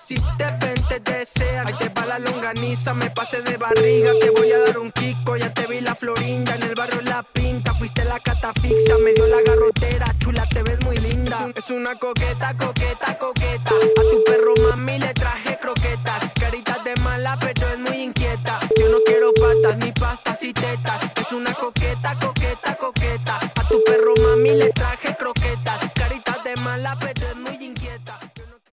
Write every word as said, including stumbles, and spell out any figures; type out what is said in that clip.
Si te ven, te desean. Ahí te va la longaniza, me pasé de barriga. Te voy a dar un kiko, ya te vi la florinda. En el barrio La Pinta, fuiste la catafixia. Me dio la garrotera, chula, te ves muy linda. Es, un, es una coqueta, coqueta, coqueta. A tu perro mami le traje croquetas. Caritas de mala, pero es muy inquieta. Yo no quiero patas, ni pastas y tetas. Es una coqueta, coqueta, coqueta.